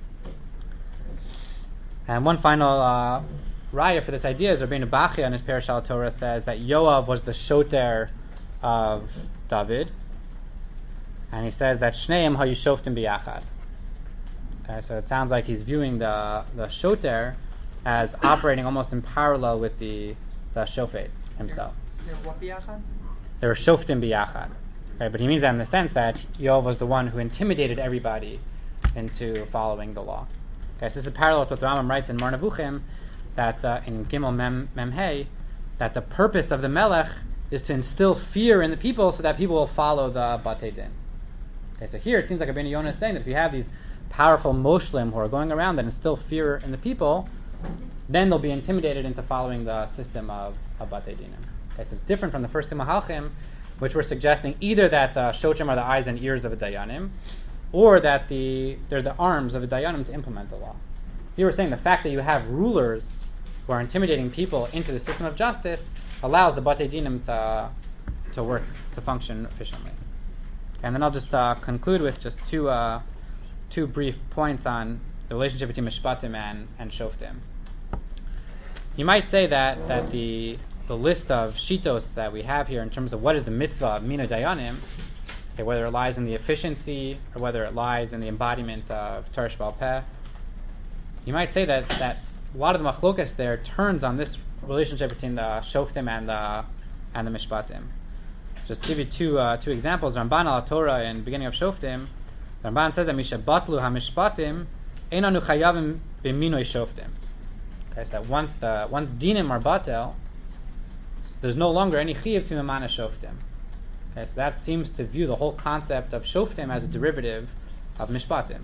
And one final raya for this idea is Rabbeinu Bachya in his Parashah Torah says that Yoav was the shoter of David, and he says that Shneim hayu shoftim biyachad. Okay, so it sounds like he's viewing the shoter as operating almost in parallel with the shofet himself. They're what biyachad? They were shoftim biyachad. Okay, but he means that in the sense that Yoav was the one who intimidated everybody into following the law. Okay, so this is parallel to what the Rambam writes in Mar Nevuchim, that in Gimel Mem Hey, that the purpose of the Melech is to instill fear in the people so that people will follow the Batei Din. Okay, so here it seems like Rabbeinu Yonah is saying that if you have these powerful moshlim who are going around that instill fear in the people, then they'll be intimidated into following the system of Batei Dinim. Okay, so it's different from the first two Mahalchim, which were suggesting either that the Shochim are the eyes and ears of a Dayanim, or that they're the arms of a Dayanim to implement the law. Here we're saying the fact that you have rulers who are intimidating people into the system of justice allows the Batei Dinim to work, to function efficiently. And then I'll just conclude with just two brief points on the relationship between Mishpatim and Shoftim. You might say that the list of shitos that we have here in terms of what is the mitzvah of Mina Dayanim, okay, whether it lies in the efficiency or whether it lies in the embodiment of Torah Sheba'al Peh, you might say that a lot of the machlokas there turns on this relationship between the Shoftim and the Mishpatim. Just to give you two examples, Ramban al Torah in the beginning of Shoftim, Ramban says that Misha Batlu HaMishpatim Einanu Chayavim B'minoi Shoftim. Okay, so that once dinim are batel, there's no longer any chiyuv to memana shoftim. Okay, so that seems to view the whole concept of shoftim as a derivative of mishpatim.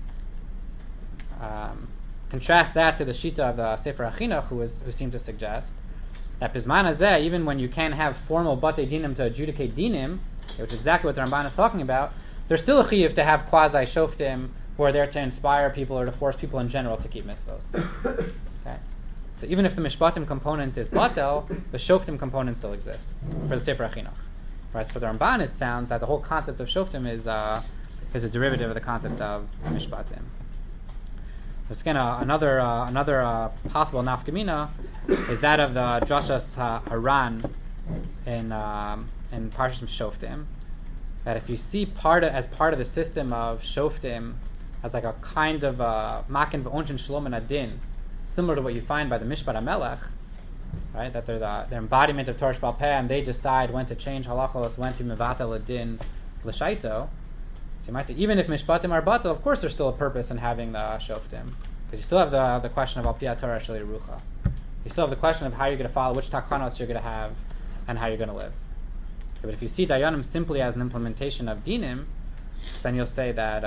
Contrast that to the shita of the Sefer HaChinuch, who seemed to suggest that Pizman Hazeh, even when you can have formal batei dinim to adjudicate dinim, which is exactly what the Ramban is talking about, there's still a chiyuv to have quasi shoftim who are there to inspire people or to force people in general to keep mitzvos. Okay, so even if the mishpatim component is batel, the shoftim component still exists for the Sefer HaChinuch. Whereas for the Ramban, it sounds that the whole concept of shoftim is a derivative of the concept of mishpatim. So again, another possible nafkamina is that of the Drashas Haran in Parshas Shoftim. That if you see as part of the system of Shoftim as like a kind of makin v'onshin shalom and adin, similar to what you find by the Mishpat HaMelech, right? That they're the embodiment of Torah Sheba'al Peh, and they decide when to change halachos, when to mevatel adin l'shaito. So you might say, even if mishpatim are batel, of course there's still a purpose in having the shoftim, because you still have the question of al pi Torah shel yerucha. You still have the question of how you're going to follow, which takanos you're going to have, and how you're going to live. Okay, but if you see dayanim simply as an implementation of dinim, then you'll say that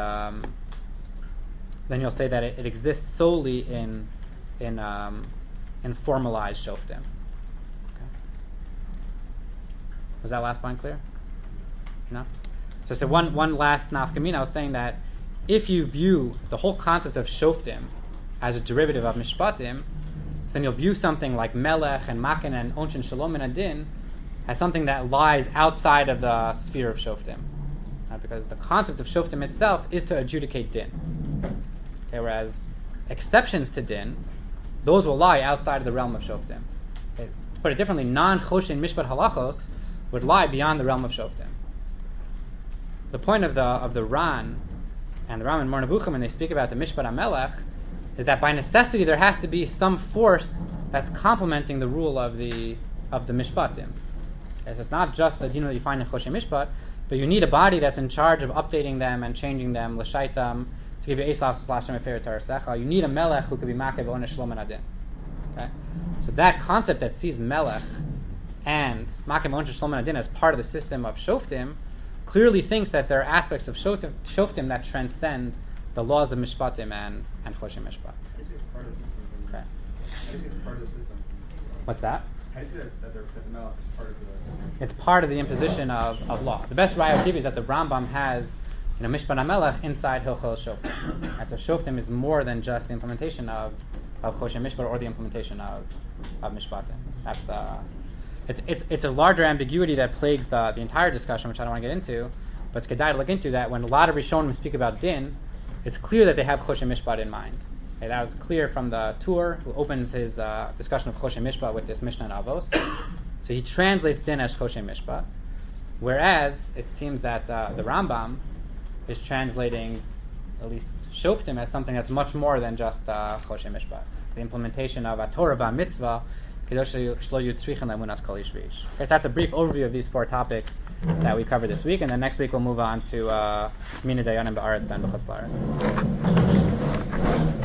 it exists solely in formalized shoftim. Okay. Was that last point clear? No? So one last nafkamina, I was saying that if you view the whole concept of shoftim as a derivative of mishpatim, then you'll view something like melech and makin and onshin shalom and adin as something that lies outside of the sphere of shoftim. Because the concept of shoftim itself is to adjudicate din. Okay, whereas exceptions to din, those will lie outside of the realm of shoftim. Okay, to put it differently, non-choshin mishpat halachos would lie beyond the realm of shoftim. The point of the Ran and the Ram and Mar Nevuchim, when they speak about the Mishpat HaMelech, is that by necessity there has to be some force that's complementing the rule of the Mishpatim. Okay, so it's not just the dinah that you find in Choshen Mishpat, but you need a body that's in charge of updating them and changing them, l'shaitam, to give you Eislas/Mefer Tarasecha. You need a Melech who could be Makev Onesh Shlom and Adin. Okay, so that concept that sees Melech and Makev Onesh Shlom and Adin as part of the system of Shoftim clearly thinks that there are aspects of Shoftim that transcend the laws of Mishpatim and Choshen Mishpat. Okay. What's that? How do you say that the Melech is part of the... It's part of the imposition of law. The best raya I'll give you is that the Rambam has Mishpat HaMelech inside Hilchos Shoftim. And so Shoftim is more than just the implementation of Choshen Mishpat or the implementation of Mishpatim. it's a larger ambiguity that plagues the entire discussion, which I don't want to get into, but it's kedai to look into that. When a lot of Rishonim speak about din, it's clear that they have Choshen Mishpat in mind. Okay, that was clear from the Tur, who opens his discussion of Choshen Mishpat with this Mishnah in Avos. So he translates din as Choshen Mishpat, whereas it seems that the Rambam is translating, at least Shoftim, as something that's much more than just Choshen Mishpat. The implementation of a Torah v'mitzvah, Kedosh Shlo Yutzrichen Lemunas Kol Ish V'ish. Okay, that's a brief overview of these 4 topics that we covered this week, and then next week we'll move on to Mina Dayanim Ba'aretz and B'chutz La'aretz.